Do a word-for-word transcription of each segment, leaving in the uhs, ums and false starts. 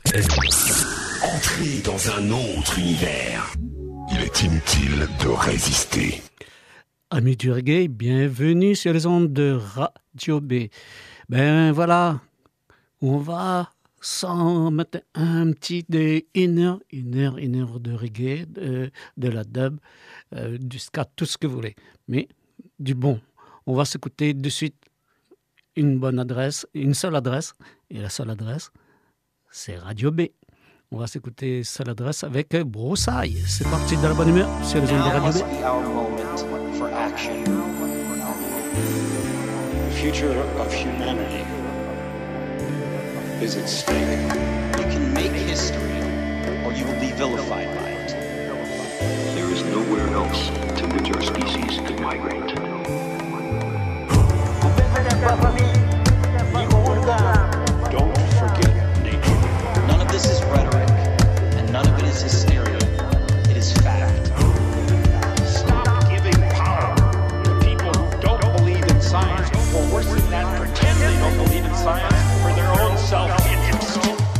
Entrez dans un autre univers. Il est inutile de résister. Amis du reggae, bienvenue sur les ondes de Radio B. Ben voilà, on va s'en mettre un petit de une heure, une heure, une heure de reggae, de, de la dub, euh, du ska, tout ce que vous voulez. Mais du bon. On va s'écouter de suite une bonne adresse, une seule adresse. Et la seule adresse, c'est Radio B. On va s'écouter seule adresse avec Broussaille. C'est parti de la bonne humeur sur les ondes de Radio B. The future of humanity is at stake. You can make history, or you will be vilified by it. There is nowhere else to which our species could migrate. Don't forget nature. None of this is rhetoric, and none of it is hysteria. It is fact. Stop giving power to people who don't believe in science, or worse than that, pretend they don't believe in science for their own self-interest.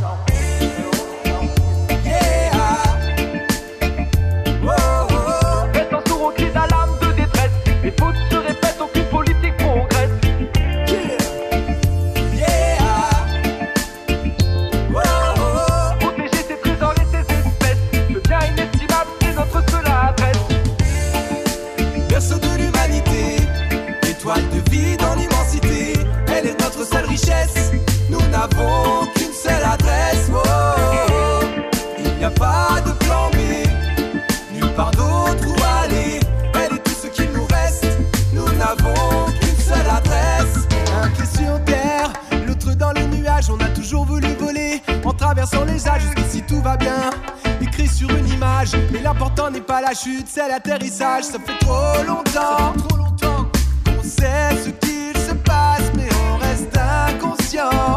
Richesse, nous n'avons qu'une seule adresse. Oh, oh, oh. Il n'y a pas de plan B, nulle part d'autre où aller. Elle est tout ce qu'il nous reste. Nous n'avons qu'une seule adresse. Un pied sur terre, l'autre dans les nuages. On a toujours voulu voler en traversant les âges. Jusqu'ici tout va bien, écrit sur une image. Mais l'important n'est pas la chute, c'est l'atterrissage. Ça fait trop longtemps, ça fait trop longtemps qu'on sait ce qu'il se passe, mais on reste inconscient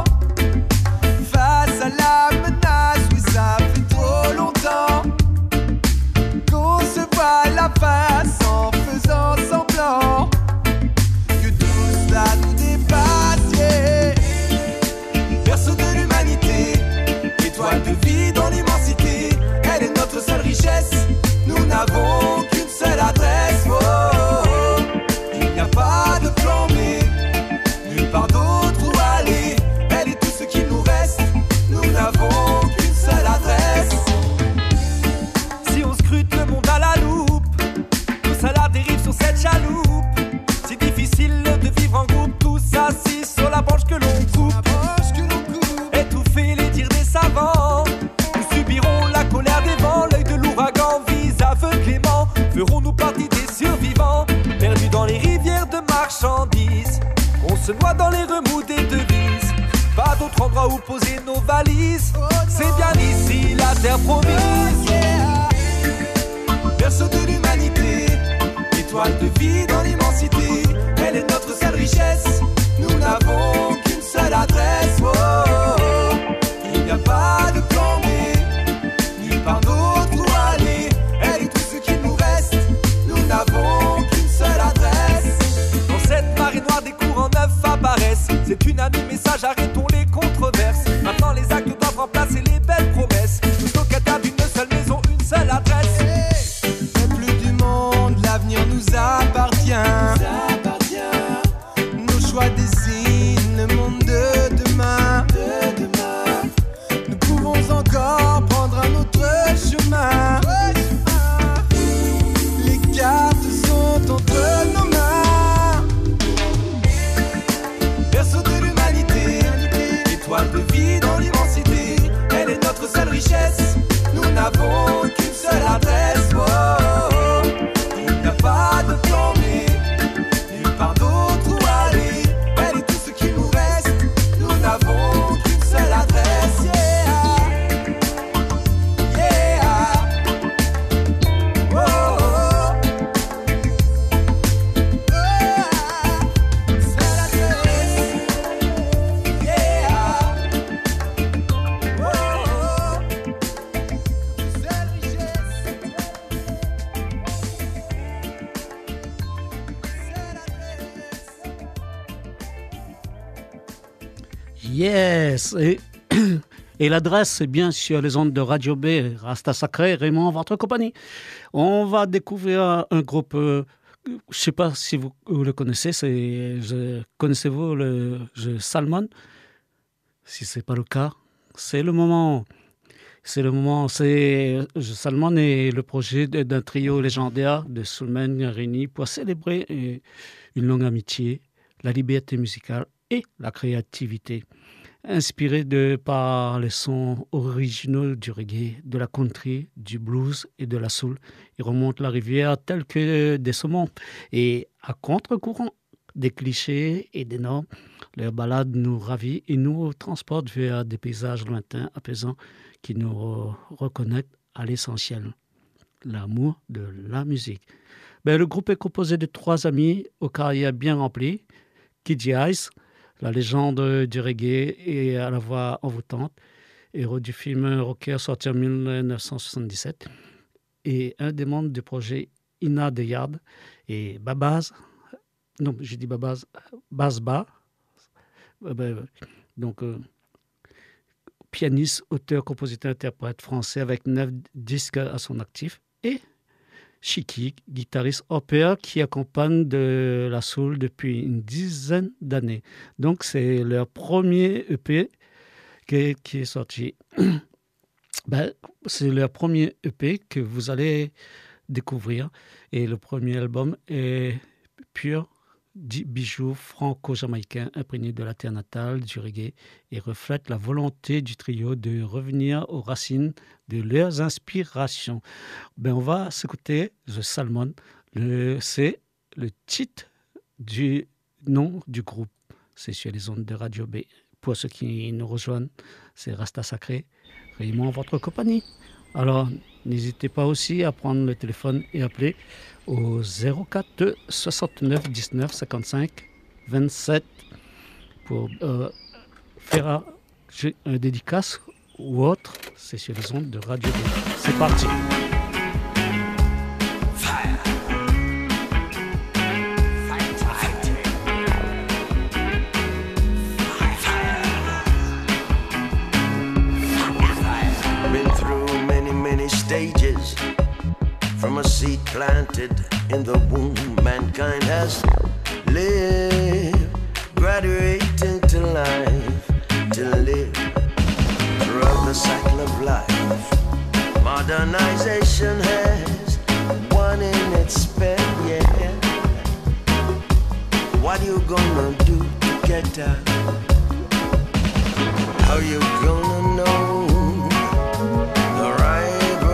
face à la menace. Oui, ça fait trop longtemps qu'on se voit la face en faisant semblant que tout ça nous dépasse. Yeah. Berceau de l'humanité, étoile de vie dans l'immensité. Elle est notre seule richesse. Nous n'avons qu'une seule adresse. Oh, oh, oh. Il n'y a pas de plan B, nulle part d'autre où aller. Elle est tout ce qu'il nous reste. Nous n'avons qu'une seule adresse. Si on scrute le monde à la loupe, tous à la dérive sur cette chaloupe. C'est difficile de vivre en groupe, tous assis sur la branche que l'on coupe. Étouffer les dires des savants, nous subirons la colère des vents. L'œil de l'ouragan vise aveuglément. Ferons-nous partie des survivants, perdus dans les rivières de marchandises? On se noie dans les remous des devises. Pas d'autre endroit où poser nos valises. C'est bien ici la terre promise. Berceau de l'humanité, étoile de vie dans l'immensité. Elle est notre seule richesse. Nous n'avons qu'une seule adresse. Oh, oh, oh. Il n'y a pas de plan B, nulle part d'autre où aller. Elle est tout ce qu'il nous reste. Nous n'avons qu'une seule adresse. Dans cette marée noire, des courants neufs apparaissent. C'est unanime message, arrêtons les controverses. Maintenant les actes doivent remplacer les belles promesses. Nous locataires d'une seule maison, une seule adresse. Hey, peuple du monde, l'avenir nous appartient. Nous appartient. Nos choix dessinent le monde de demain. De demain. Nous pouvons encore prendre un autre chemin. Les cartes sont entre nos mains. Berceau de l'humanité, étoile de vie dans l'immensité. Elle est notre seule richesse. Nous n'avons qu'une seule adresse. Oh, oh, oh. Il n'y a pas de plan B, nulle part d'autre où aller. Elle est tout ce qu'il nous reste. Nous n'avons qu'une seule adresse. Yeah, yeah. Oh, oh, oh. Oh, seule adresse. Yeah. Oh, oh. Seule richesse. Seule adresse. Yes. Et Et l'adresse, c'est bien sur les ondes de Radio B, Rasta Sacré, Raymond, votre compagnie. On va découvrir un groupe, euh, je ne sais pas si vous, vous le connaissez, c'est, je, connaissez-vous le jeu Salmon? Si ce n'est pas le cas, c'est le moment. C'est le moment. C'est, Salmon est le projet d'un trio légendaire de soulmen réunis pour célébrer une longue amitié, la liberté musicale et la créativité. Inspiré de, par les sons originaux du reggae, de la country, du blues et de la soul, ils remontent la rivière telle que des saumons. Et à contre-courant des clichés et des normes, leur balade nous ravit et nous transporte vers des paysages lointains, apaisants, qui nous re- reconnectent à l'essentiel, l'amour de la musique. Ben, le groupe est composé de trois amis aux carrières bien remplies. Kidji Ice, la légende du reggae et à la voix envoûtante, héros du film Rocker sorti en dix-neuf cent soixante-dix-sept, et un des membres du projet Ina de Yard, et Babaz, non, j'ai dit Babaz, Bazba, donc euh, pianiste, auteur, compositeur, interprète français avec neuf disques à son actif, et Chiki, guitariste hopper qui accompagne de la soul depuis une dizaine d'années. Donc c'est leur premier E P qui, qui est sorti. Ben, c'est leur premier E P que vous allez découvrir. Et le premier album est pur bijou franco-jamaïcain imprégné de la terre natale, du reggae, et reflète la volonté du trio de revenir aux racines de leurs inspirations. Ben, on va s'écouter The Salmon. Le, c'est le titre du nom du groupe. C'est sur les ondes de Radio B. Pour ceux qui nous rejoignent, c'est Rasta Sacré, Raymond, votre compagnie. Alors, n'hésitez pas aussi à prendre le téléphone et appeler au zéro quatre soixante-neuf dix-neuf cinquante-cinq vingt-sept pour euh, faire un, un dédicace ou autre. C'est sur les ondes de Radio B. C'est parti. Stages from a seed planted in the womb, mankind has lived, graduating to life, to live throughout the cycle of life. Modernization has won in its spell, yeah. What you gonna do to get out? How you gonna know the right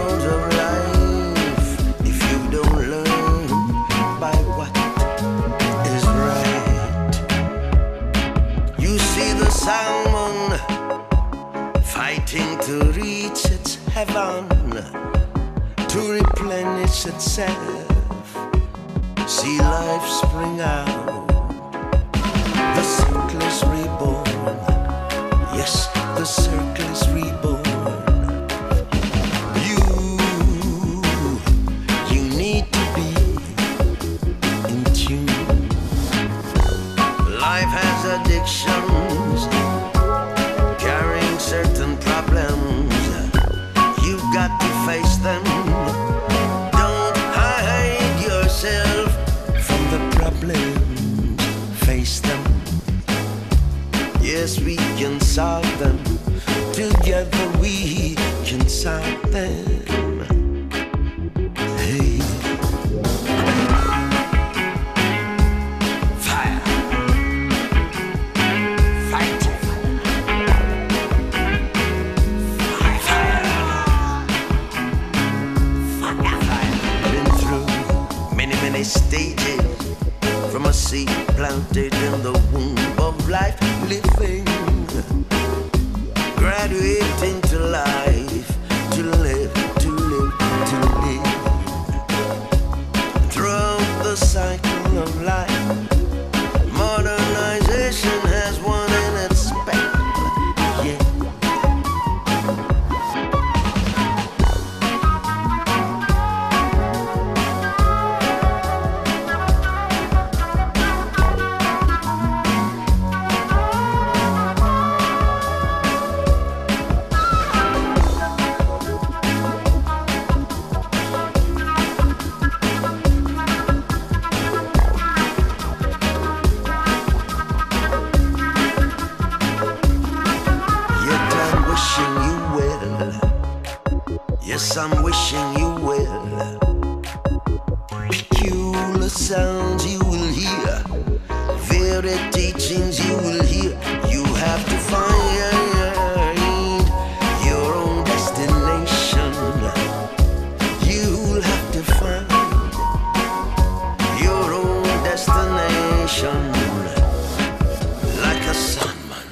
salmon fighting to reach its heaven, to replenish itself, see life spring out. The circle is reborn, yes, the circle is reborn. You, you need to be in tune. Life has addictions, carrying certain problems. You've got to face them. Don't hide yourself from the problems. Face them. Yes, we can solve them. Together we can solve them. Hey. Stages from a seed planted in the womb of life, living, graduating to life, to live, to live, to live throughout the cycle of life. Modernization has won in its spell, yeah. Yes, I'm wishing you well. Peculiar sounds you will hear, varied teachings you will hear. You have to find your own destination. You'll have to find your own destination, like a sunman.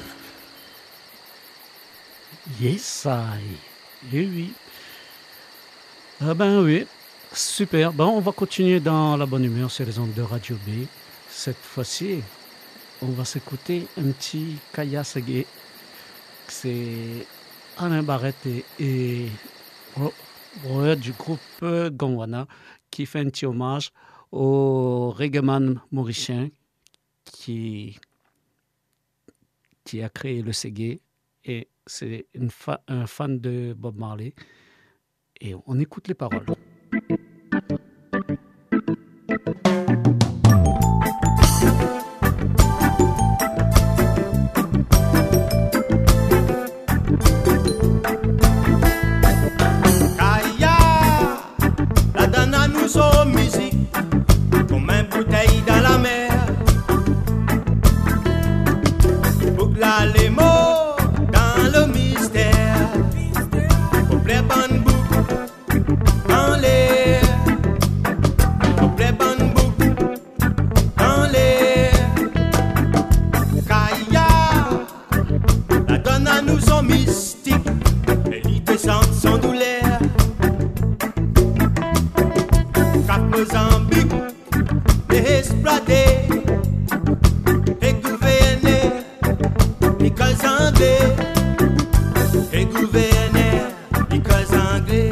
Yes, I. Eh oui. Ah ben oui, super. Bon, on va continuer dans la bonne humeur sur les ondes de Radio B. Cette fois-ci, on va s'écouter un petit Kaya Segé. C'est Alain Barrette et, et oh, oh, du groupe Gondwana qui fait un petit hommage au reggaeman mauricien qui, qui a créé le Segé. Et c'est une fa- un fan de Bob Marley. Et on écoute les paroles. Kaya, la donne à nous aux musiques, comme une bouteille dans la mer. Boucla les mots dans le mystère, complet bonne boucle dans l'air, complet bonne boucle dans l'air. Kaya, la donne à nous son mystique, et l'idée sans son douleur. Cap Mozambique, exploité, et gouverné, écoles anglais, et gouverné, écoles anglais.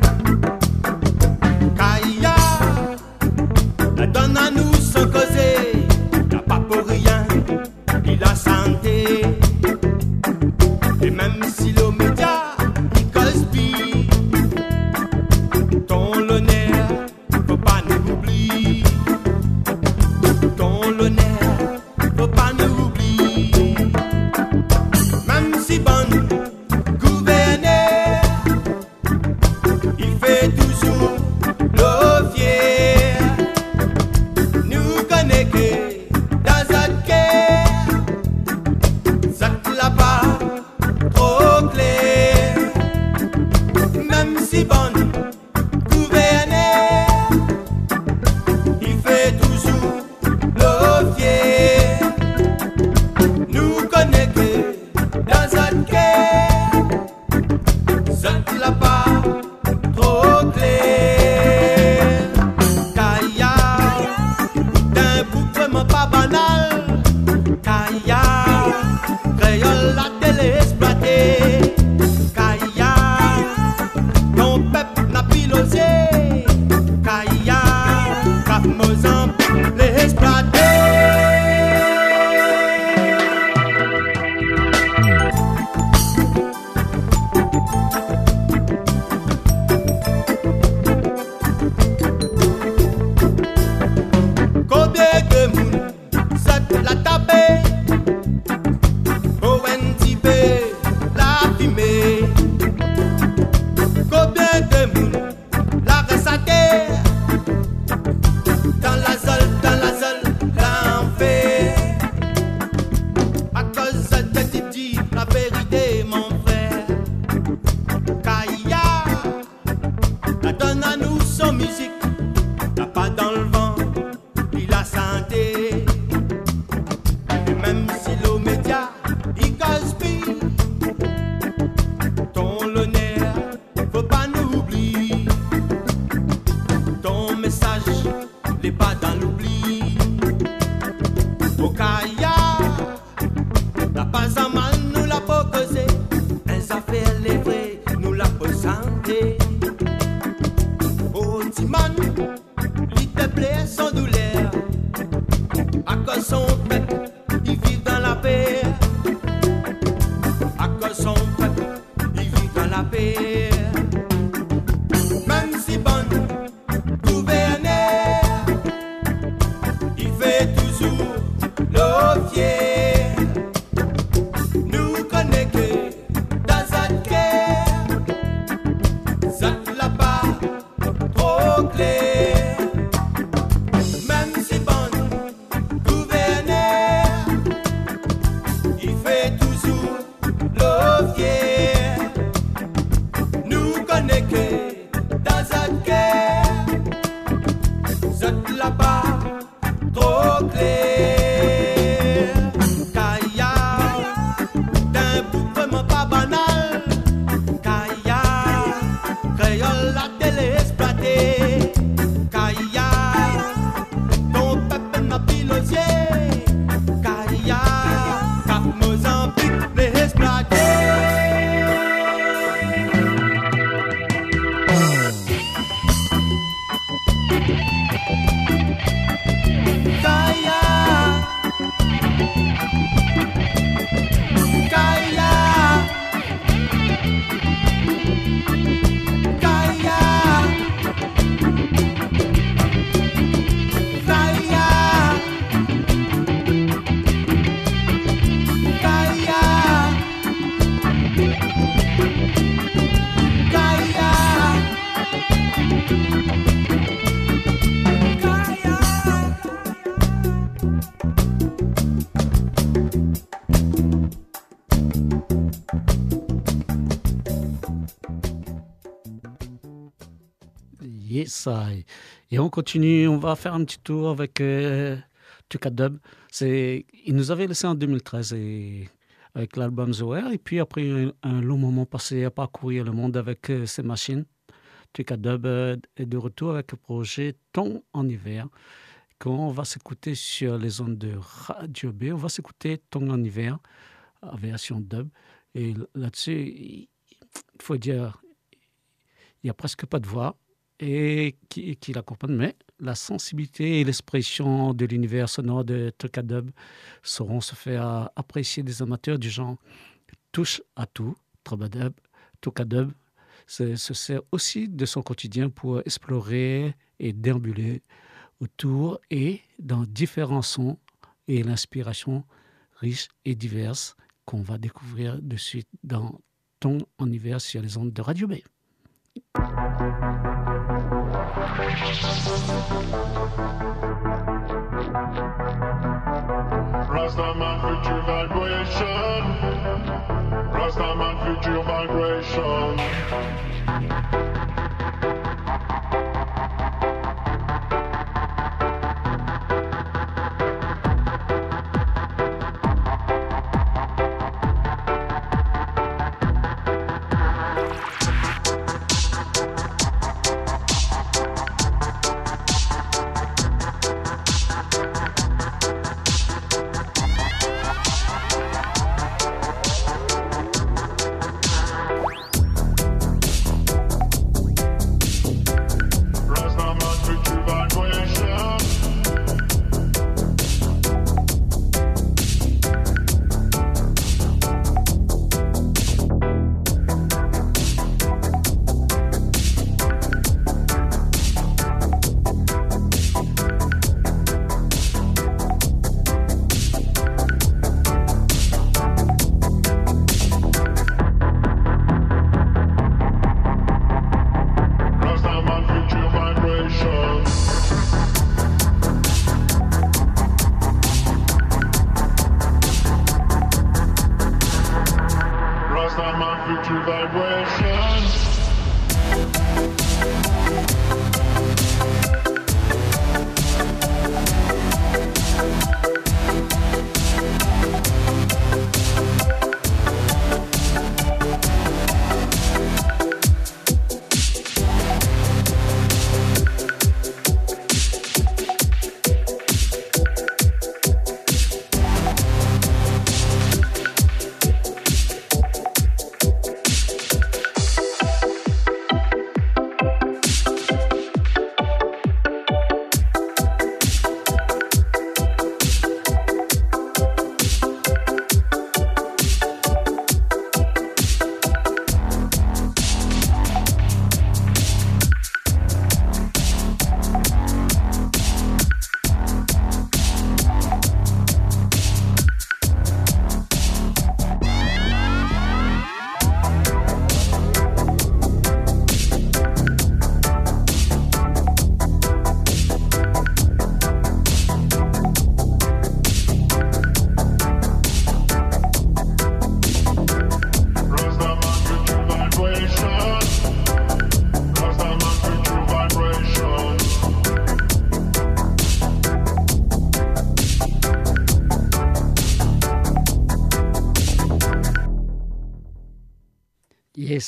Kaya, la donne à nous sans causer, y'a pas pour rien, ni la santé. Et même si le média, il gaspille, ton l'honneur, faut pas nous oublier. Ton l'honneur, faut pas nous oublier. Même si bonne gouverneur, il fait toujours le fier. Nous connaissons que dans cette guerre, ça là-bas trop clair. Même si bonne gouverneur, il fait toujours le fier. Nous connaissons que dans cette guerre, ça là-bas trop clair. Kaya, d'un bout vraiment pas banal. Kaya, créole la télé exploitée. Kaya, ton peuple n'a pilosé. Kaya, Cap Mozambique les exploité. Combien de monde cette la tapé, Owen Tibé la fumée. Combien de monde la ressaté, dans la zone, dans la zone, l'enfer. À cause de te dire la vérité, mon frère. Kaya, la donne à nous son musique, n'a pas dans le vent, ni la santé. Et même si le média, il gaspille, ton l'honneur, faut pas nous oublier. Ton message n'est pas dans l'oubli. Au Kaya, la pas à mal nous l'a pas causé. Les affaires les vraies nous l'a pas santé. Au Timan, il te plaît sans douleur. À cause son peuple, il vit dans la paix. À cause son peuple, il vit dans la paix. Même si bonne gouverneur, il fait toujours le fier. Nous connaissons que dans cette guerre, ça connais que dans un cœur, zot là-bas, trop clair. Kaya, d'un bout vraiment pas banal. Kaya, créole la télé exploitée. Kaya, ton peuple n'a pilosier. Kaya, Cap Mozambique, les exploité. Kaya, Kaya, Kaya, Kaya, Yes, I. Et on continue, on va faire un petit tour avec euh, Tukadub. C'est, il nous avait laissé en deux mille treize et, avec l'album Zoer. Et puis après un, un long moment passé à parcourir le monde avec euh, ses machines, Tukadub euh, est de retour avec le projet Ton en hiver, qu'on va s'écouter sur les ondes de Radio B. On va s'écouter Ton en hiver, en version dub. Et là-dessus, il faut dire, il n'y a presque pas de voix et qui, qui l'accompagne, mais la sensibilité et l'expression de l'univers sonore de Tukadub sauront se faire apprécier des amateurs du genre touche à tout. Trabadub, Tukadub se, se sert aussi de son quotidien pour explorer et déambuler autour et dans différents sons et l'inspiration riche et diverse qu'on va découvrir de suite dans Ton en hiver sur les ondes de Radio B. Rastaman future vibration. Rastaman future vibration.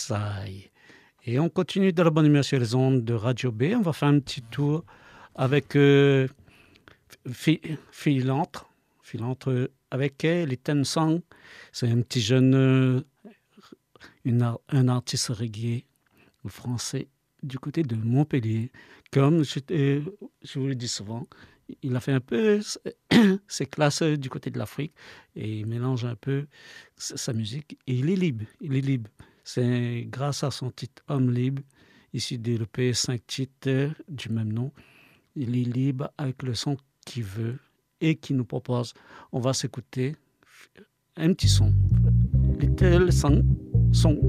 Kassai. Et on continue dans la bonne humeur sur les ondes de Radio B. On va faire un petit tour avec euh, Philantre. Philantre avec elle, les Ten Song. C'est un petit jeune, euh, une, un artiste reggae français du côté de Montpellier. Comme je, euh, je vous le dis souvent, il a fait un peu ses classes du côté de l'Afrique et il mélange un peu sa musique. Et il est libre, il est libre. C'est grâce à son titre Homme libre, issu de l'E P cinq titres du même nom. Il est libre avec le son qu'il veut et qu'il nous propose. On va s'écouter un petit son. Little Song. Song.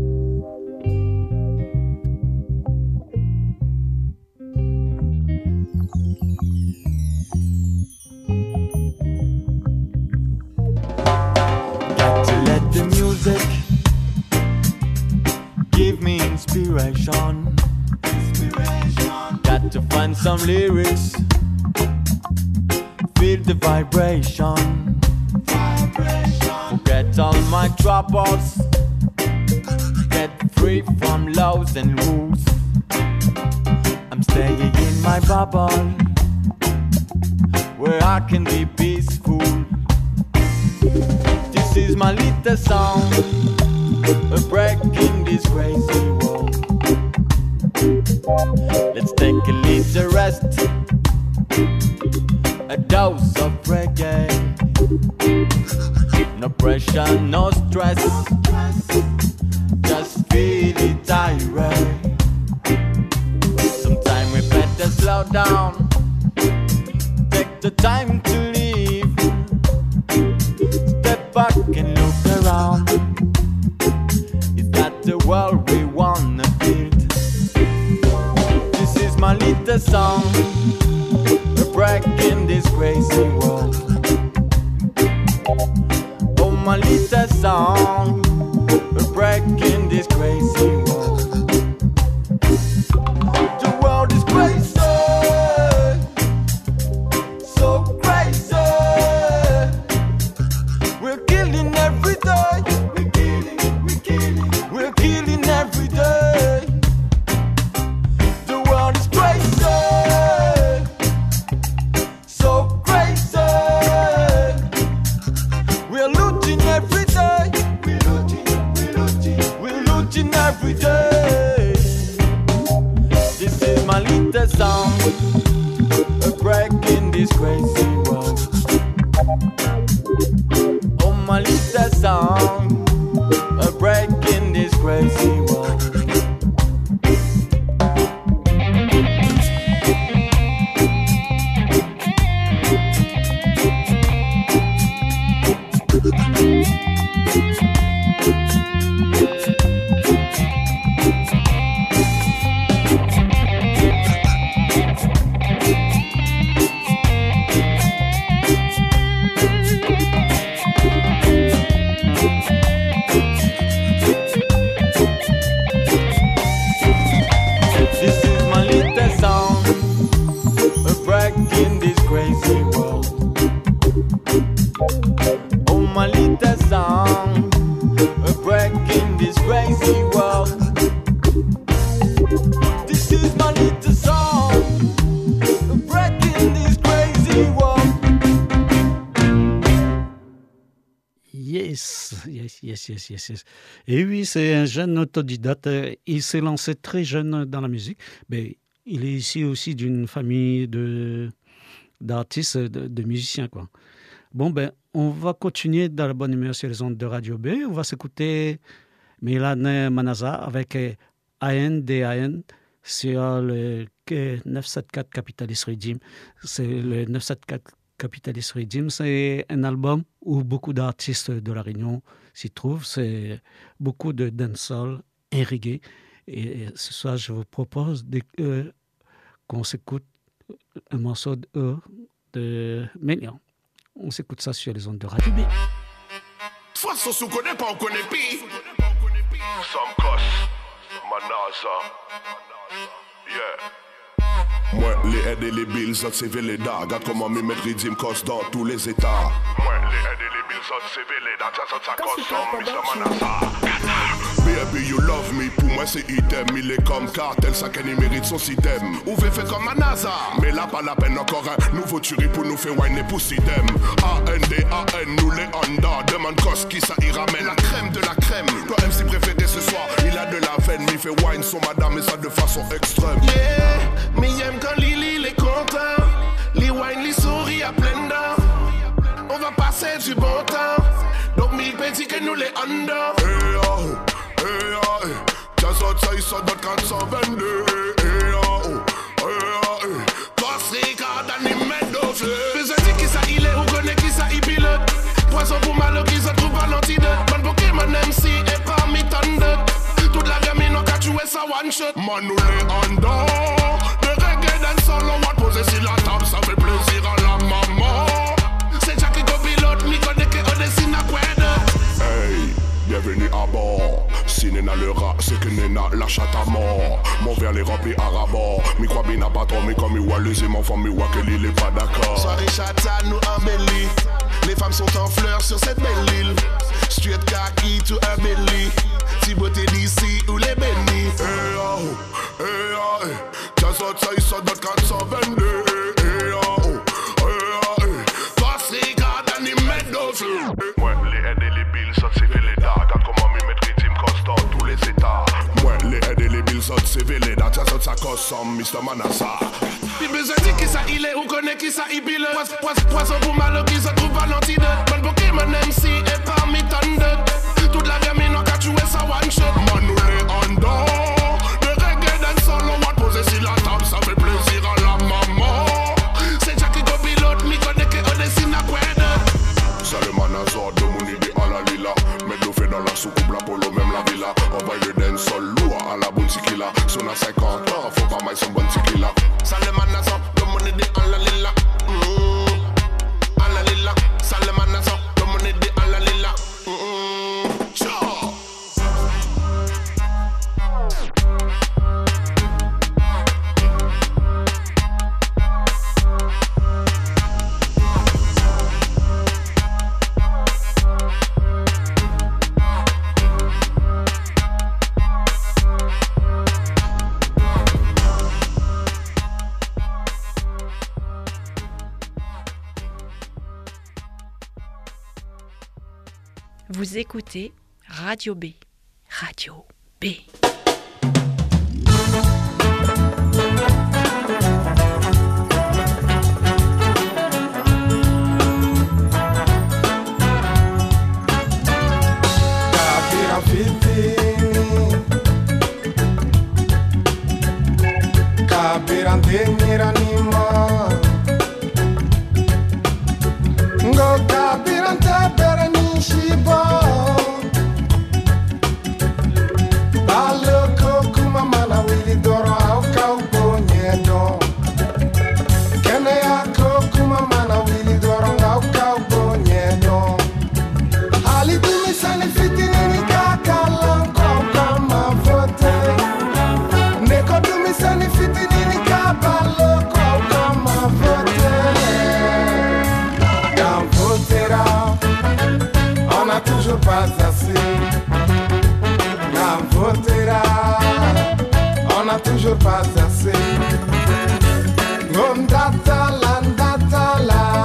Got to let the music give me inspiration. Inspiration. Got to find some lyrics. Feel the vibration. Vibration. Forget all my troubles. Get free from laws and rules. I'm staying in my bubble, where I can be peaceful. This is my little song, a break in this crazy world. Let's take a little rest, a dose of reggae. No pressure, no stress, just feel it irate. Sometime we better slow down, take the time to live. Step back and look around. Is that the world we wanna build? This is my little song, a break in this crazy world. Oh, my little song, a break in this crazy world. The world is crazy, so crazy. We're killing every day. We're killing, we're killing, we're killing every day. The world is crazy, so crazy. We're looting every day. We're looting, we're looting, we're looting every day. This is my little song, a break in this crazy world. Oh, my little song, a break in this crazy world. This is my little song, a break in this crazy world. Oh, my little song, a break in this crazy world. This is my little song, a break in this crazy world. Yes, yes, yes, yes, yes, yes. Et oui, c'est un jeune autodidacte. Il s'est lancé très jeune dans la musique. Mais il est ici aussi d'une famille de, d'artistes, de, de musiciens, quoi. Bon, ben, on va continuer dans la bonne humeur sur les ondes de Radio B. On va s'écouter Mylane Manaza avec A N D A N sur le neuf cent soixante-quatorze Capitalist Redeem. C'est le neuf cent soixante-quatorze Capitalist Redeem, c'est un album où beaucoup d'artistes de La Réunion s'y trouvent. C'est beaucoup de dancehall et reggae. Et ce soir, je vous propose de, euh, qu'on s'écoute un morceau de, euh, de Mélian. On s'écoute ça sur les ondes de Radio B. De toute façon, si on connaît pas, on connaît pire. Sam Koss, Manaza, yeah. Moi, les aides et les bills, ça c'est les da. Regarde comment me mettre Redeem Koss dans tous les états. Moi, les aides et les bills, ça c'est les da. Ça, ça, ça, Koss, ça, Mister Manaza. Baby, you love me, pour moi moi c'est idem. Il est comme cartel, ça qu'il mérite son système. Ouvrez fait comme un NASA, mais là pas la peine encore un nouveau tuerie pour nous faire wine et pour sidem. A N D A N, nous les Honda. Demande cos qui ça y ramène. La crème de la crème. Toi M C préféré ce soir, il a de la veine. Il fait wine son madame et ça de façon extrême. Yeah, mais y'aime quand Lily est content. Les wine, les souris à plein dents. On va passer du bon temps. Donc mille petits que nous les under. Hey oh, hey oh, hey. Just outside ça d'autres quatre cent vingt-deux. Hey oh, hey oh, hey. Costa Rica dans les médocs. Besoin de qui ça il est, ou connaît qui ça il pilote. Poisson pour malo qui se trouve à l'antidote. Man Pokémon M C et parmi tant d'autres. Toute la gamine on catch jouer ça one shot. Man nous les under. De reggae dans son long what poser sur la table, ça fait plaisir à la maman. C'est Jackie copilote, mi connaît que on dessine à quoi de. Hey, bienvenue à bord. Si n'est le rat, c'est que n'est la chatte à mort. Mon verre les remplis à rabord. Mi crois bien n'a pas trop, mais comme il voit les mon femme, il voit que l'île est pas d'accord. Soirée chatte à nous embellit. Les femmes sont en fleurs sur cette belle île. Straight kaki to un belly. Si beauté d'ici ou les bénis. Hey oh, hey oh, hey. Just outside ça d'autres quatre cent vingt-deux. Hey oh, hey oh, hey. Costa Rica dans les médocs. Ouais, les aides et les billes, ça c'est fait les dates. Regarde comment mi mettre rythme constant tous les états. Ouais, les aides et les billes, ça c'est fait les dates. Ça saute sa consomme, mister Manassa. Puis besoin de qui ça il est, ou connaît qui ça il pilote. Poisson pour malo qui se trouve à l'antidote. Man Pokémon M C et parmi tant d'autres. Toute la gamine on catch jouer ça one shot. Man nous les under. De reggae dans son long what poser sur la table, ça fait plaisir à la maman. C'est Jackie copilote, mi connaît que on dessine à quoi de. Salut Manazor, de mon idée à la lila. Mais nous fait dans la soucoupe, la polo, même la villa. On va y den sol lourd à la bonne tequila. Son à cinquante ans, faut pas mailler son bon tequila. Salut Manazor, de mon idée à la lila. Mm-hmm. À la lila. Salut Manazor, de mon idée à la lila. Mm-hmm. Ciao. Vous écoutez Radio B. Radio B. Pas assez, la votera, on n'a toujours pas assez. Ngondata la, ndata la,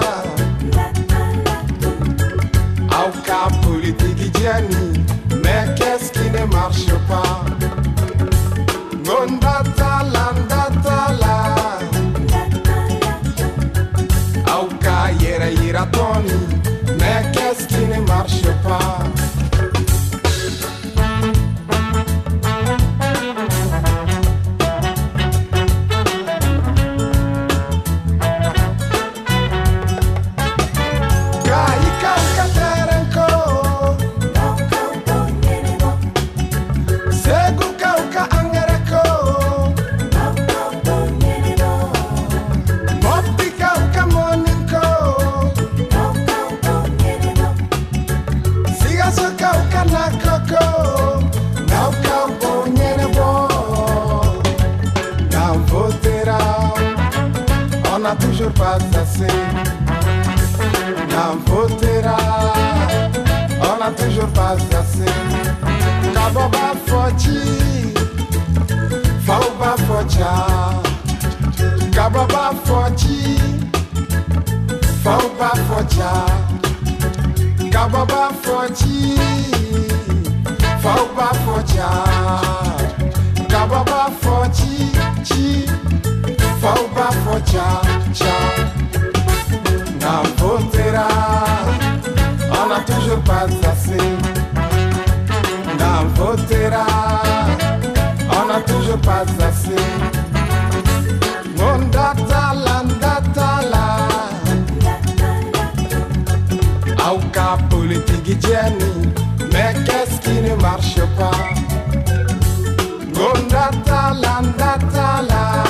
aucun politique Gianni, mais qu'est-ce qui ne marche pas? Ngondata la, ndata la, aucun yera yera Tony. Mais qu'est-ce qui ne marche pas? Toujours pas assez, n'en votera, on n'a toujours pas assez. Kaboba Foti, focha, kababa fochi, fauba focha, kababa fochi, fauba focha, kababa fochi, chi, fauba focha, cha. Na votera, on n'a toujours pas assez. Na votera, on n'a toujours pas assez. Mondatala, ndatala. Aucun politique Jenny, mais qu'est-ce qui ne marche pas? Mondatala, ndatala.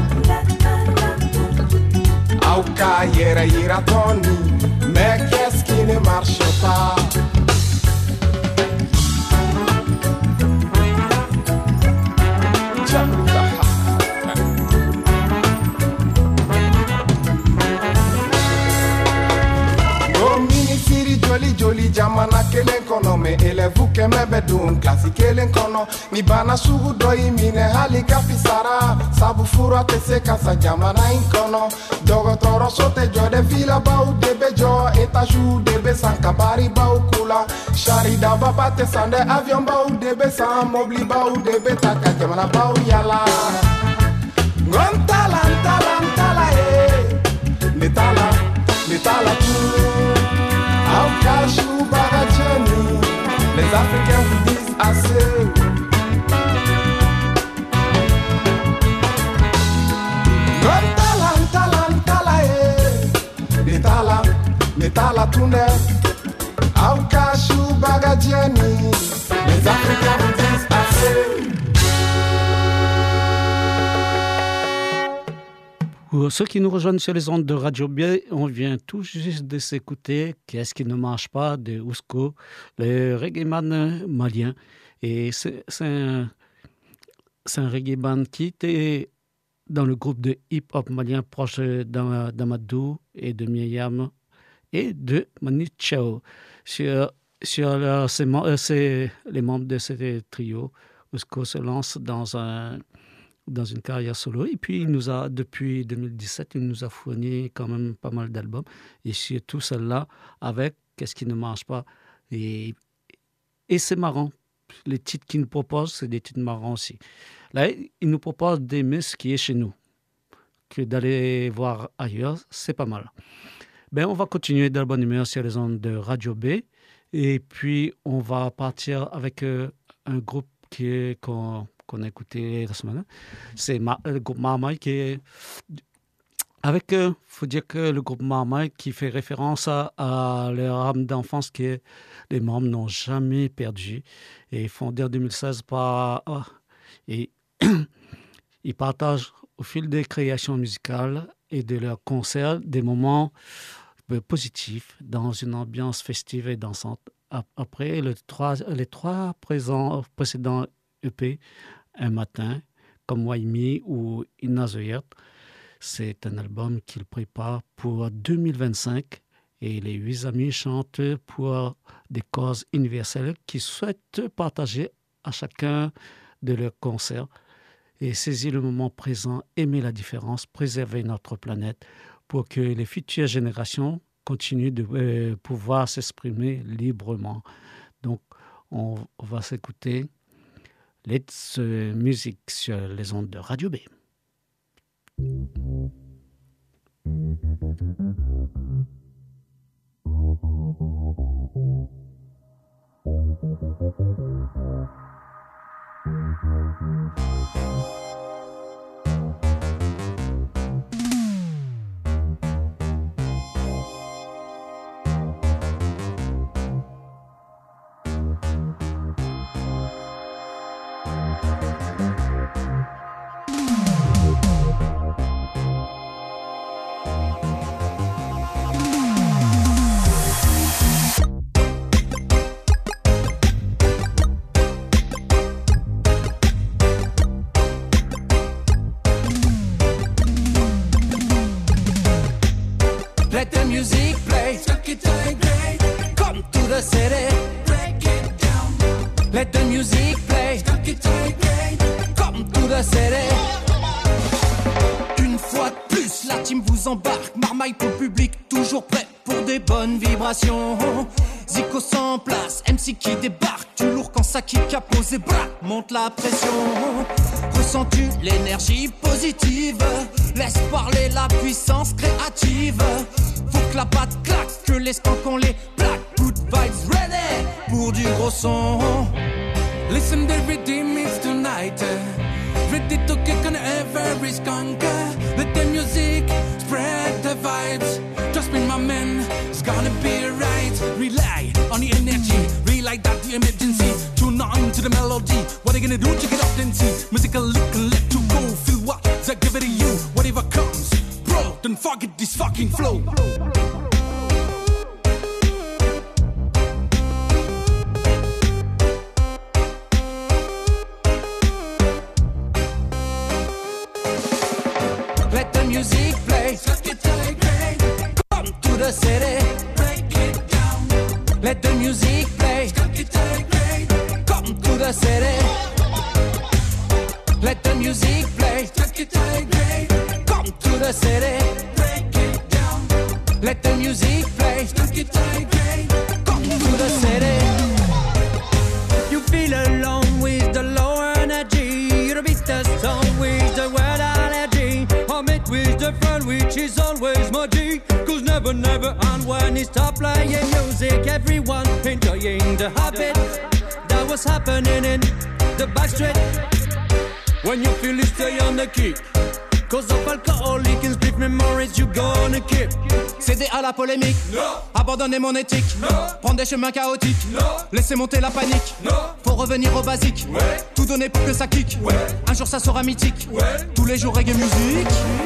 Aucun yera yera Tony, mais qu'est-ce qui ne marche pas? Joli joli jamana kelen kono me elevu keme bedun klasi kelen kono ni bana sugu doi mine hali kafisara sabu fura te se kasa jamana in kono dogotoro sote jode fila bau debe jo etashu debe sankabari bau kula shari da baba te sande avion bau debe san mobli bau debe taka jamana bau yala ngontala ntala ntala eh netala netala tu. Au cachou bagacheni, les Africains vous disent assez. Ntala, ntala, ntala, eh. Netala, netala tune. Au cachou bagacheni, les Africains vous disent assez. Pour ceux qui nous rejoignent sur les ondes de Radio B, on vient tout juste de s'écouter Qu'est-ce qui ne marche pas de Ousco, le reggaeman malien. Et c'est, c'est, un, c'est un reggaeman qui était dans le groupe de hip-hop malien proche d'Amadou et de Myriam et de Manu Chao. Sur, sur leur, ces, ces, les membres de ce trio, Ousco se lance dans un... dans une carrière solo. Et puis, il nous a, depuis deux mille dix-sept, il nous a fourni quand même pas mal d'albums. Et surtout celle-là, avec Qu'est-ce qui ne marche pas. Et, et c'est marrant. Les titres qu'il nous propose, c'est des titres marrants aussi. Là, il nous propose d'aimer ce qui est chez nous. Que d'aller voir ailleurs, c'est pas mal. Ben, on va continuer dans la bonne humeur sur les ondes de Radio B. Et puis, on va partir avec euh, un groupe qui est... qu'on, qu'on a écouté la semaine. C'est Ma- le groupe Marmaille qui est... Avec, il euh, faut dire que le groupe Marmaille qui fait référence à, à leur âme d'enfance qui est... Les membres n'ont jamais perdu. Et fondé en deux mille seize par... Oh, et ils partagent au fil des créations musicales et de leurs concerts des moments positifs dans une ambiance festive et dansante. Après le trois, les trois présents, précédents E P, Un matin, comme Waimi ou Inazoyert, c'est un album qu'il prépare pour deux mille vingt-cinq et les huit amis chantent pour des causes universelles qu'ils souhaitent partager à chacun de leurs concerts et saisir le moment présent, aimer la différence, préserver notre planète pour que les futures générations continuent de euh, pouvoir s'exprimer librement. Donc, on, on va s'écouter Let's uh, Music sur les ondes de Radio B. Let the music play. Come to the city. team vous embarque, marmaille pour le public, toujours prêt pour des bonnes vibrations. Zico sans place, M C qui débarque, du lourd quand ça kick a posé, bras, monte la pression. Ressens-tu l'énergie positive? Laisse parler la puissance créative. Faut que la batte claque, que les skanks on les plaque. Good vibes ready pour du gros son. Listen, the rhythm is tonight. Ready to kick on every skunk. Let the music spread the vibes. Trust me, my man, it's gonna be right. Rely on the energy, rely that the emergency. Tune on to the melody. What are you gonna do? Check it out and see. Musical lick and let you go. Feel what they give it to you. Whatever comes, bro, don't forget this fucking flow. Let the music play. Come to the city. Break it down. Let the music play. Come to the city. Let the music play. Come to the city. Break it down. Let the music play. Come to the city. You feel alone with the low energy. You beat the song with the word allergy. I'm it with the fun which is always my G. Cause never, never on when he stop playing music. Everyone enjoying the habit that was happening in the backstreet. When you feel it, stay on the kick. Cause of alcoholic and split memories you gonna keep. Céder à la polémique, non. Abandonner mon éthique, non. Prendre des chemins chaotiques, non. Laisser monter la panique, non. Faut revenir au basique, ouais. Tout donner pour que ça kick, ouais. Un jour ça sera mythique, ouais. Tous les jours reggae musique.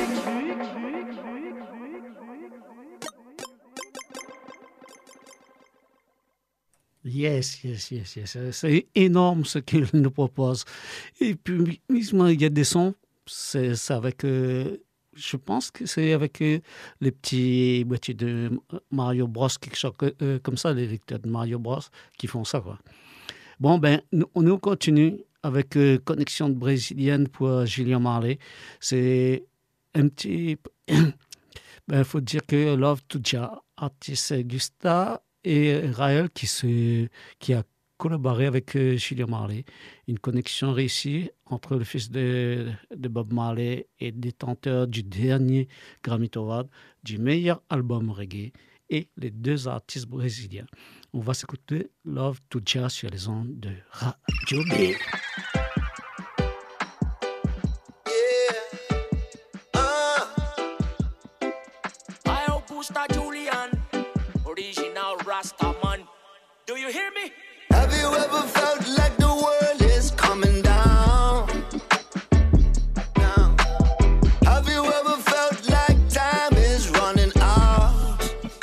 Yes, yes, yes, yes. C'est énorme ce qu'il nous propose. Et puis, il y a des sons, c'est, c'est avec... Euh, je pense que c'est avec euh, les petits boîtiers de Mario Bros, quelque chose euh, comme ça, les lecteurs de Mario Bros, qui font ça, quoi. Bon, ben, nous, nous continue avec euh, Connexion brésilienne pour Julien Marley. C'est un petit... ben, faut dire que Love to Jah, artiste Gusta et Raël qui, se, qui a collaboré avec euh, Julien Marley. Une connexion réussie entre le fils de, de Bob Marley et détenteur du dernier Grammy Award, du meilleur album reggae, et les deux artistes brésiliens. On va s'écouter Love to Jah sur les ondes de Radio B. Rastaman, do you hear me? Have you ever felt like the world is coming down? Down. Have you ever felt like time is running out?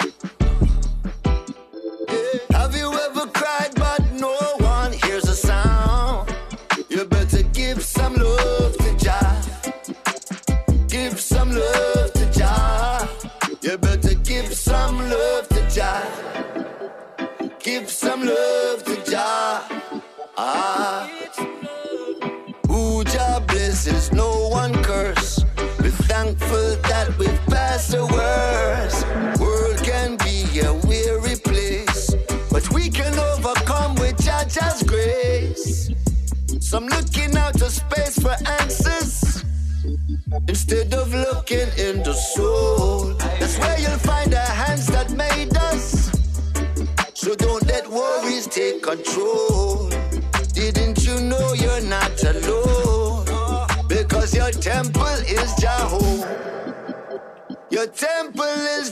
Yeah. Have you ever cried but no one hears a sound? You better give some love to Jah. Give some love to Jah. You better give some love to Jah. Give some love to Jah. Ah. Ooh, Jah blesses, no one curse. We're thankful that we've passed the worst. World can be a weary place, but we can overcome with Jah Jah's grace. Some looking out to space for answers instead of looking into soul. That's where you'll find the hands that made us. So don't let worries take control. Didn't you know you're not alone? Because your temple is Jehovah. Your temple is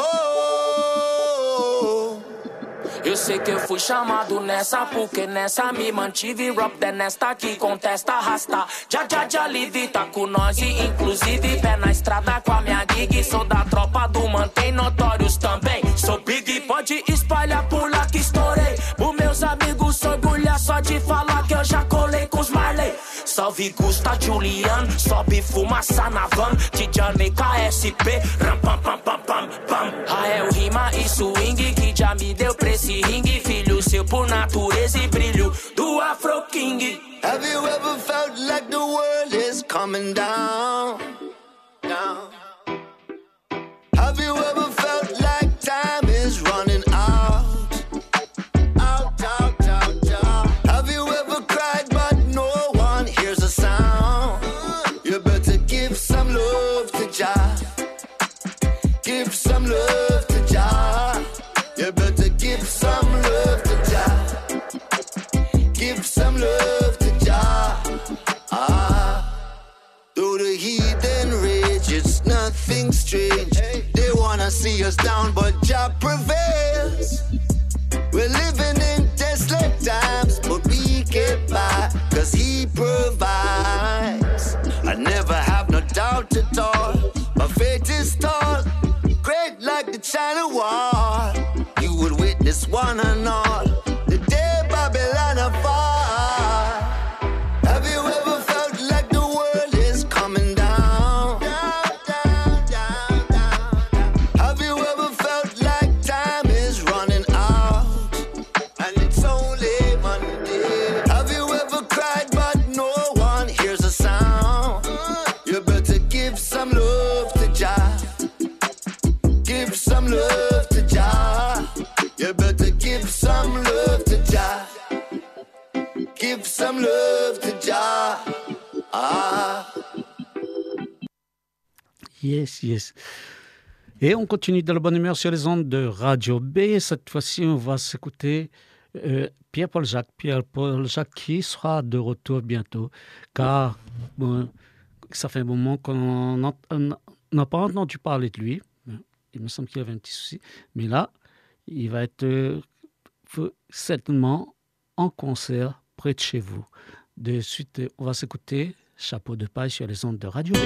Jehovah. Eu sei que eu fui chamado nessa, porque nessa me mantive rap nesta que contesta rasta. Já já já livre tá com nós e inclusive pé na estrada com a minha gig. Sou da tropa do mantém notórios também. Sou big, pode espalhar por lá que estourei. Os meus amigos se orgulham só de falar que eu já colei com os Marley. Salve Gusta Julian, sobe fumaça na van. D J K S P, ram pam pam pam pam pam. Rael rima e swing que já me deu pra esse ringue. Filho seu por natureza e brilho do Afro King. Have you ever felt like the world is coming down? Down. things strange. They wanna see us down, but Jah prevails. We're living in desolate times, but we get by, cause He provides. I never have no doubt at all. My faith is tall, great like the China Wall. You will witness one and all, the day Babylon will fall. Have you ever felt like the world is coming down? Down, down, down, down, down. Have you ever felt like time is running out and it's only Monday? Have you ever cried but no one hears a sound? You better give some love to Jah. Give some love to Jah. You better give some love to Jah. Give some love to Jah. Ah. Yes, yes. Et on continue dans la bonne humeur sur les ondes de Radio B. Cette fois-ci, on va s'écouter euh, Pierre-Paul Jacques. Pierre-Paul Jacques qui sera de retour bientôt, car bon, ça fait un moment qu'on n'a pas entendu parler de lui. Il me semble qu'il avait un petit souci. Mais là, il va être euh, certainement en concert près de chez vous. De suite, on va s'écouter Chapeau de paille sur les ondes de Radio B.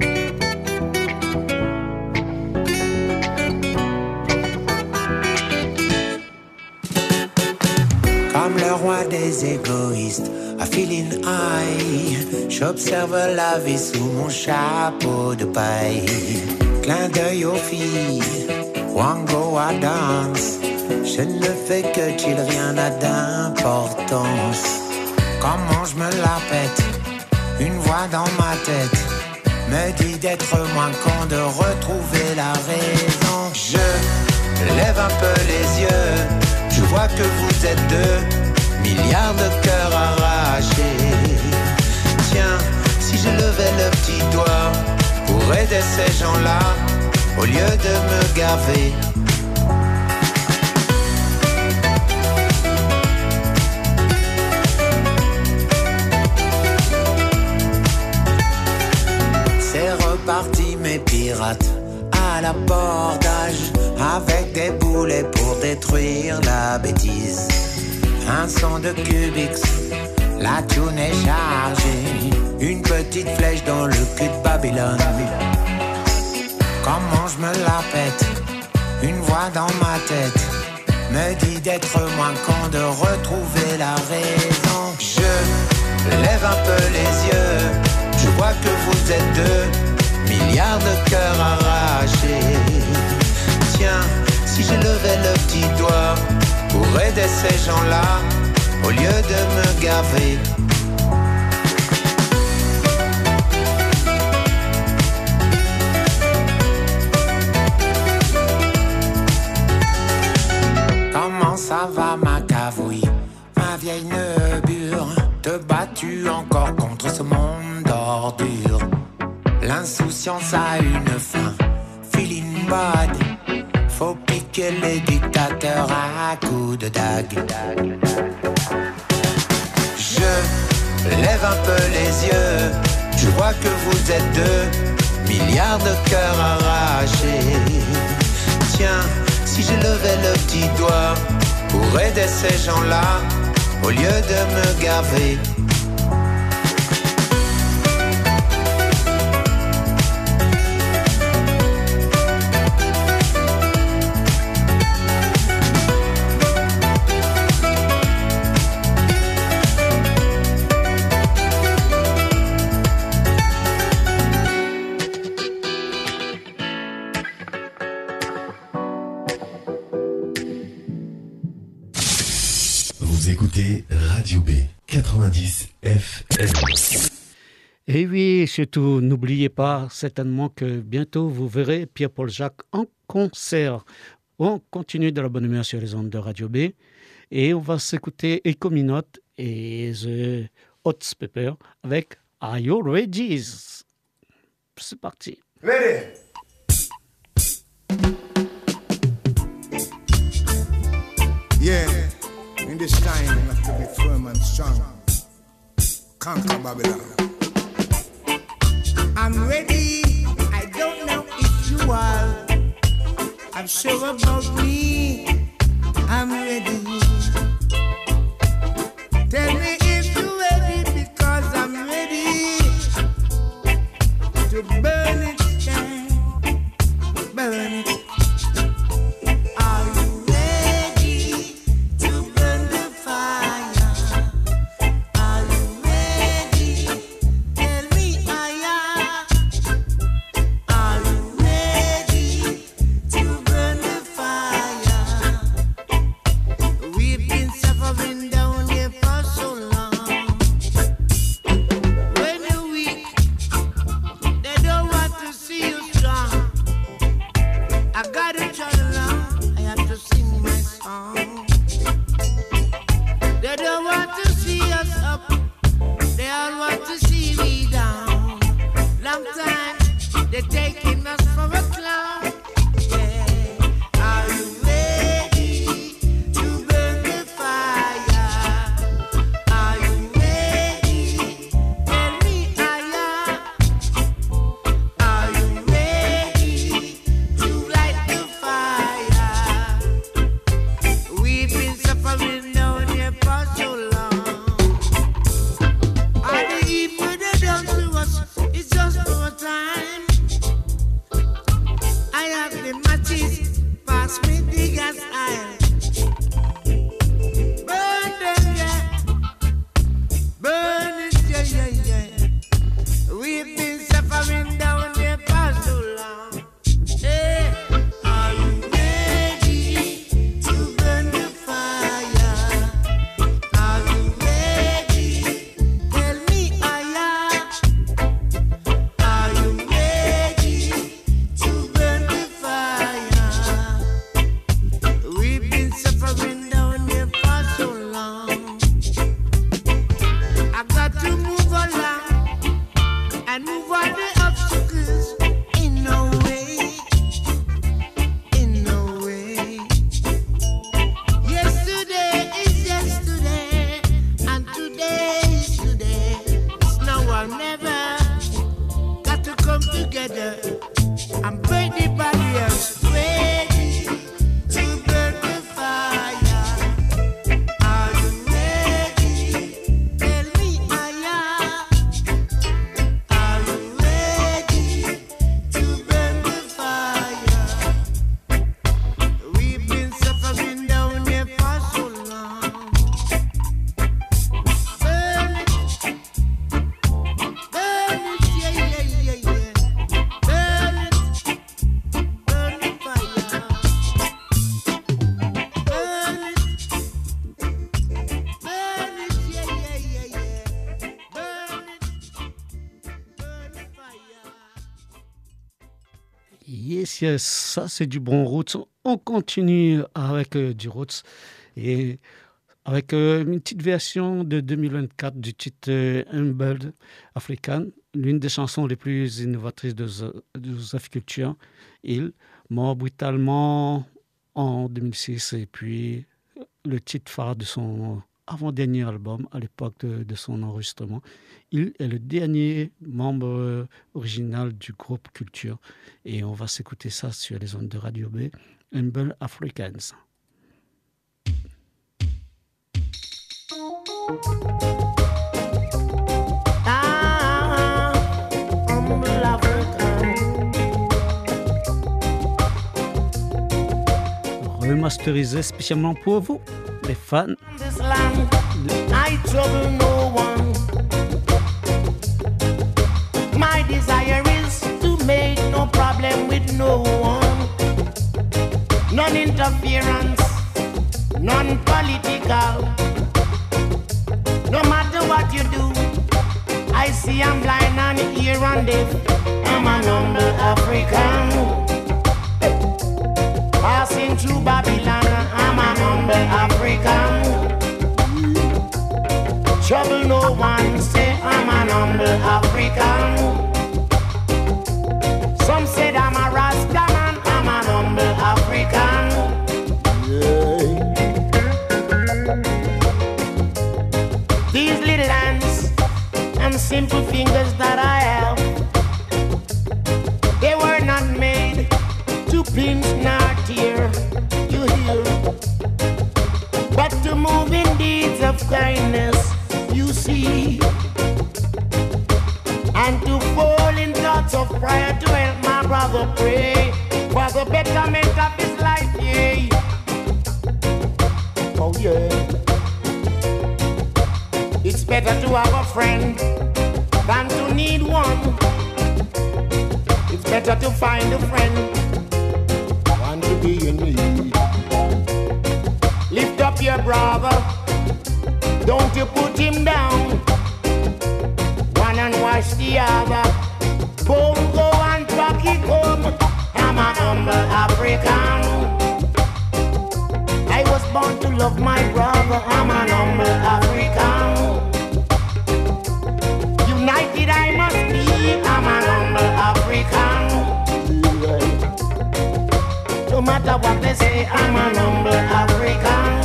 Comme le roi des égoïstes, a feeling high, j'observe la vie sous mon chapeau de paille. Clin d'œil aux filles, Wango à danse, je ne fais que chill, rien n'a d'importance. Comment je me la pète, une voix dans ma tête me dit d'être moins con, de retrouver la raison. Je lève un peu les yeux, je vois que vous êtes deux, milliards de cœurs arrachés. Tiens, si je levais le petit doigt pour aider ces gens-là, au lieu de me gaver. C'est reparti mes pirates, à l'abordage, avec des boulets pour détruire la bêtise. Un son de Cubix, la tune est chargée, une petite flèche dans le cul de Babylone. Comment je me la pète, une voix dans ma tête me dit d'être moins con, de retrouver la raison. Je lève un peu les yeux, je vois que vous êtes deux, milliards de cœurs arrachés. Tiens, si je levais le petit doigt pour aider ces gens-là, au lieu de me gaver. Comment ça va ma cavouille, ma vieille neubure? Te bats-tu encore contre ce monde d'ordures? L'insouciance a une fin, feeling bad. Faut piquer les dictateurs à coups de dague. Je lève un peu les yeux, je vois que vous êtes deux, milliards de cœurs arrachés. Tiens, si je levais le petit doigt pour aider ces gens-là, au lieu de me gaver. Écoutez Radio B quatre-vingt-dix F M. Et oui, surtout, n'oubliez pas certainement que bientôt vous verrez Pierre-Paul Jacques en concert. On continue de la bonne humeur sur les ondes de Radio B et on va s'écouter Ecominote et The Hot Pepper avec Are You Ready? C'est parti. Ready. Yeah. In this time, you have to be firm and strong. Conquer Babylon. I'm ready. I don't know if you sure about me, I'm ready. Tell me if you're ready, because I'm ready to burn it down, burn it. Are you ready to burn the fire? Are you ready? Tell me, I am. Are you ready to burn the fire? We've been suffering down here for so long. When you're weak, they don't want to see you strong. I gotta turn around, I have to sing my song. They don't want to see us up, they all want to see me down. Long time, they're taking us for a clown. Yeah. Are you ready to burn the fire? Are you ready? Tell me, I am. Are you ready to light the fire? We've been suffering down here for so long. All the evil they done to us, it's just for a time. I have the matches, pass me the gas iron. Burn them, yeah. Burn it, yeah, yeah, yeah. We've been suffering down here for so long. Hey, are you ready to burn the fire? Are you ready? Tell me, I am. Are you ready to burn the fire? We've been suffering down here for so long. I got to move along and move all the obstacles in no way, in no way. Yesterday is yesterday, and today is today. It's now or never. Got to come together and break the barriers. Ready to burn the fire. Are you ready? Tell me, I am. Are you ready to burn the fire? We've been suffering down here for so long. Burn it, burn it, yeah, yeah, yeah, yeah. Burn it, burn the fire. Burn it, burn it, yeah, yeah, yeah, yeah. Burn it, burn the fire. Yes, yes, ça c'est du bon roots. On continue avec euh, du roots et avec euh, une petite version de deux mille vingt-quatre du titre euh, Humble African, l'une des chansons les plus innovatrices de, Zo- de Joseph Culture. Il mort brutalement en deux mille six et puis le titre phare de son avant-dernier album à l'époque de, de son enregistrement. Il est le dernier membre euh, original du groupe Culture et on va s'écouter ça sur les ondes de Radio B, Humble Africans. Ah, humble African. Remasterisé spécialement pour vous, les fans. This land, I trouble no one. My desire is to make no problem with no one. Non-interference, non-political. No matter what you do, I see I'm blind and hear and deaf. I'm an humble African. Passing through Babylon, I'm a humble African. Trouble no one, say I'm an humble African. Some said I'm a Rasta man, I'm an humble African. These little hands and simple fingers that I have, they were not made to pinch nor tear. to fall in thoughts of prayer to help my brother pray for the betterment of his life, yeah. Oh yeah. It's better to have a friend than to need one. It's better to find a friend than to be in need. Lift up your brother, don't you put him down. One and wash the other. Boom, go and pack it home. I'm a humble African. I was born to love my brother. I'm an humble African. United I must be. I'm an humble African. No matter what they say, I'm an humble African.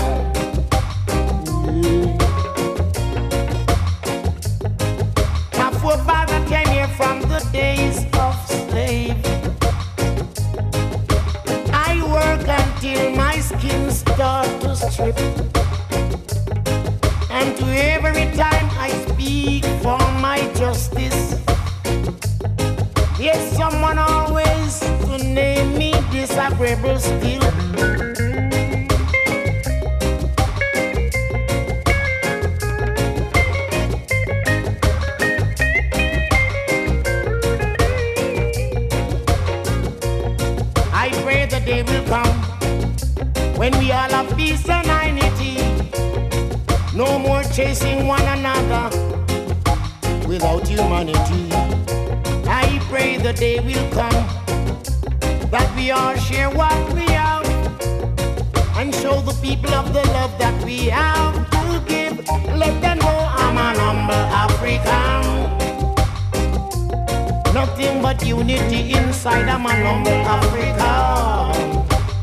My forefather came here from the days of slave. I work until my skin starts to strip. And to every time I speak for my justice, yes, someone always to name me disagreeable still. I pray the day will come when we all have peace and unity. No more chasing one another without humanity. I pray the day will come that we all share what we have and show the people of the love that we have to give. Let them know I'm an humble African. Nothing but unity inside, I'm an humble African.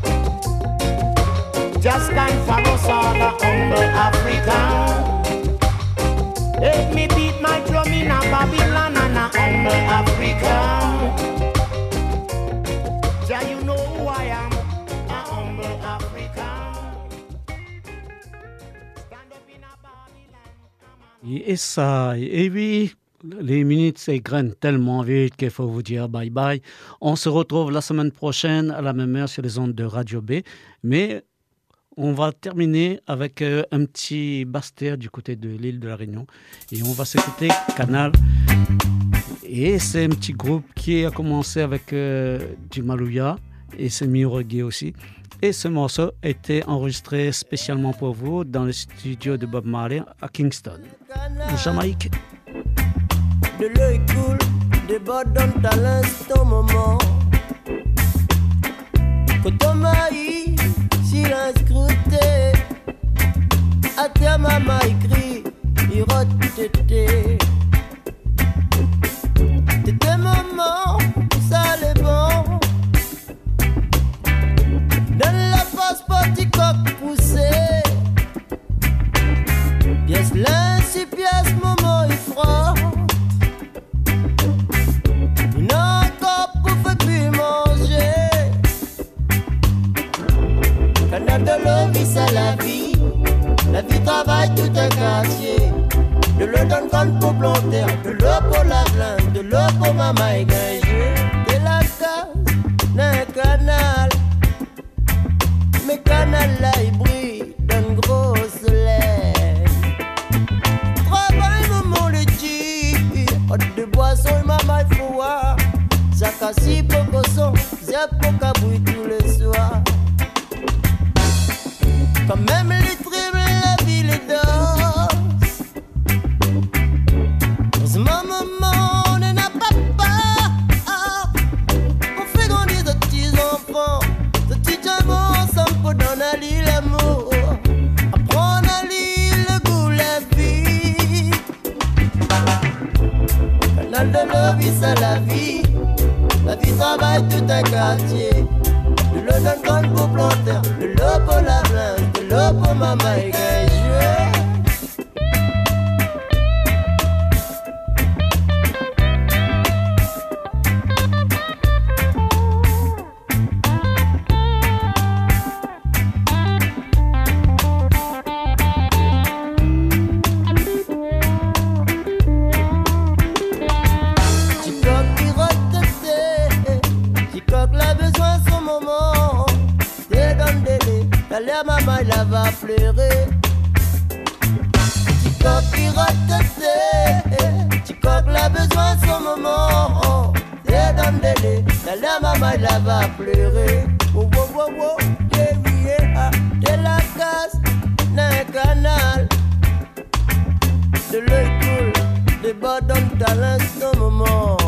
Just stand for us all, a humble African. Let me beat my drum in a Babylon and a humble African. Yeah, you know who I am, a humble African. Stand up in a Babylon. Et ça, et oui, les minutes s'égrènent tellement vite qu'il faut vous dire bye bye. On se retrouve la semaine prochaine à la même heure sur les ondes de Radio B. Mais on va terminer avec euh, un petit Bastère du côté de l'île de la Réunion. Et on va s'écouter Canal. Et c'est un petit groupe qui a commencé avec euh, du Malouya et c'est mis au reggae aussi. Et ce morceau a été enregistré spécialement pour vous dans le studio de Bob Marley à Kingston, en Jamaïque. De l'œil cool, débordant à l'instant moment. Quand on m'a eu, silence scruté, à terme m'a écrit, il rote-tété. T'étais maman, ça l'est bon. Dans la passe partie coque poussée. Pièce l'insi, pièce moment il froid. Une encore pour faire plus manger. Canal de l'eau, vie c'est la vie. La vie travaille tout un quartier. De l'eau donne comme pour planter, de l'eau pour la plante, de l'eau pour maman égagée. De la case d'un canal, mais canal là il brille d'un gros soleil. Travail maman le dit, hot de boisson et maman il faut voir. Ça casse pour qu'on son, zèp pour cabouille tous les soirs. Quand même les trimes, la ville est danse. Ma maman, on n'a pas peur. On fait grandir de petits enfants. De petits diamants, ensemble pour donner à l'île l'amour. Apprendre à lire le goût, la vie. Canal de l'eau, vie, c'est la vie. La vie travaille tout un quartier. De l'eau donne compte pour planter, de l'eau pour la plante, de l'eau pour maman égagée. l'air maman il va pleurer. Ticoc il rote, Ticoc l'a besoin de son moment. T'es dans le délai, l'air maman il va pleurer. Oh oh oh oh, t'es vieille, t'es la casse, d'un canal. De l'œil cool, des bas dans le talent son moment.